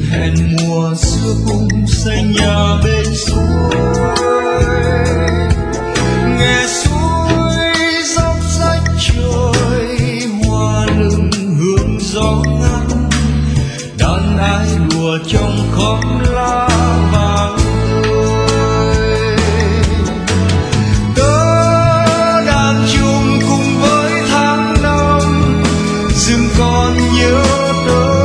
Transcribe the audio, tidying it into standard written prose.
hẹn mùa xưa cùng xây nhà bên suối, nghe suối dốc rách trôi hoa lưng hương gió ngắm, đàn ái đùa trong khóm lá vàng tươi. Tớ đang chung cùng với tháng năm, rừng còn nhớ tớ